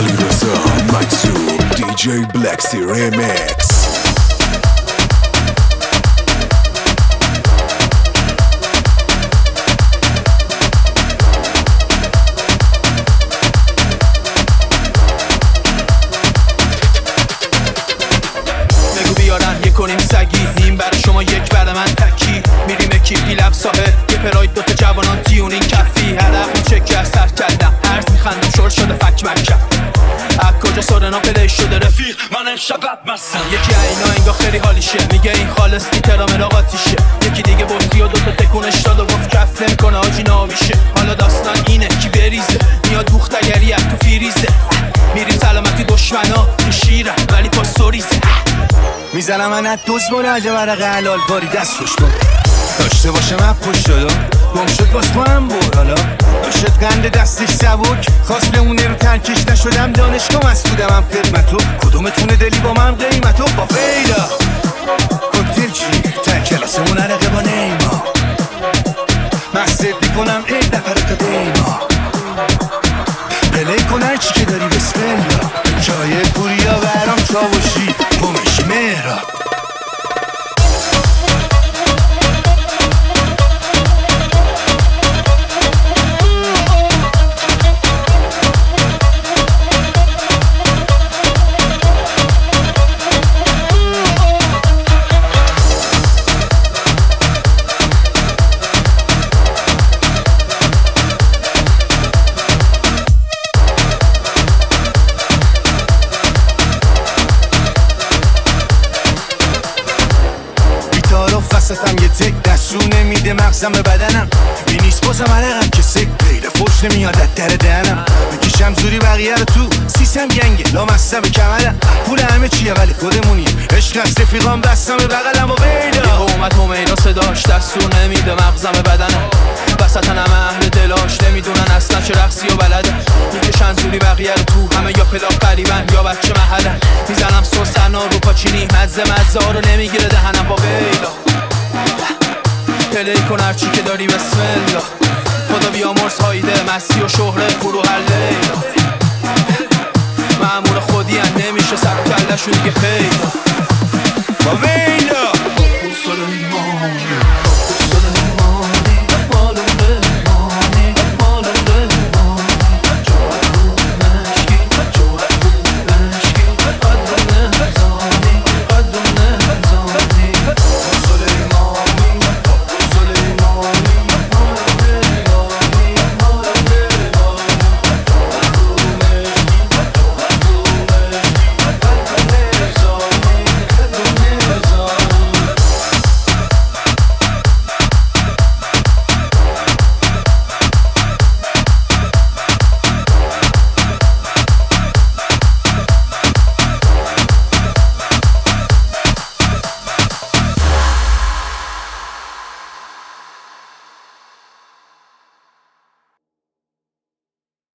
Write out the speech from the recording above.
علیرضا مجذوب دیجی بلکسی ریمیکس. بگو بیارن یک کنیم سگی نیم برای شما یک برای من تکی. میریم اکیپی لب ساحل یه پراید دوتا جوانان دیونین کفی. هدف این چکی از سر کردم هرز میخندم شور شده فک مکم. از کجا سورنا پلی شده رفیق من امشب بدمستم. یکی اینا انگاه خیلی حالیشه میگه این خالص ترامل آقاتیشه. یکی دیگه بطری و دوتا تکونش داد و گفت کف نمیکنه آجی ناویشه. حالا داستان اینه کی بریزه میاد بوختگری از تو فیریزه. میریم سلامتی دشمنا این شیرم ولی پا سوریزه. میزنم من از دوز مراجع ورق حلال باری دست روش کن داشته باشه من پشت دادا گم شد باز با هم بر حالا داشت قند دستش سبک خواست بمونه رو ترکش نشدم دانشگاه مسئولم هم خدمتو کدومتونه دلی با من قیمتو با فیدا کوکتیل چی تا کلاسمون عرقه با نیما من صدی کنم ای دفره تا دیما پلی کنن چی که داری بسم الله جای پوریا برام چاوشی کمش مهرا. وسطم یه تک دستو نمیده مغزم به بدنم این نیست بازم عرقم که سک پیدا فوش نمیاد از در دهنم میکشم زوری بقیه رو تو سیسم گنگه لامستم به کمرم پول همه چیه ولی خودمونیم عشق از رفیقام بستم به بغلم و بیدا یه اومد همینا صداش دستور نمیده مغزم به بدنم وسطن همه اهل دلاش نمیدونن اصلا چه رقصی و بلدن میکشن زوری بقیه رو تو همه یا پلاک قریبن یا بچه محلن میزنم سوسنا رو پاچینی مزه ها رو نمیگیره دهنم با بیدا پلی کن هرچی که داری بسم الله خدا بیامرز هایده مسی و شهره فرو هر لیلا مأمور خودی هم نمیشه سر کلشون دیگه خیلی